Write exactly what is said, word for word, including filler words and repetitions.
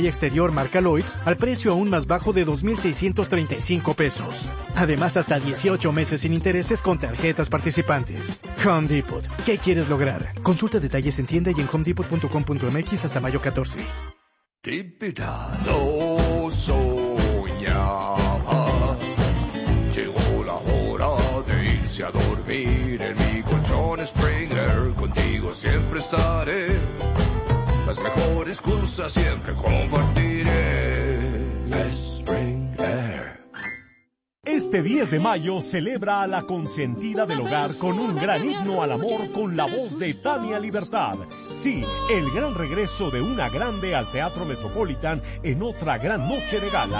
y exterior marca Lloyds al precio aún más bajo de dos mil seiscientos treinta y cinco pesos. Además, hasta dieciocho meses sin intereses con tarjetas participantes. Home Depot. ¿Qué quieres lograr? Consulta detalles en tienda y en home depot punto com punto m x hasta mayo catorce. Típita, lo soñaba. Llegó la hora de irse a dormir en mi colchón Springer. Contigo siempre estaré. Las mejores cosas siempre compartiré. Springer. Este diez de mayo celebra a la consentida del hogar con un gran himno al amor con la voz de Tania Libertad. Sí, el gran regreso de una grande al Teatro Metropolitan en otra gran noche de gala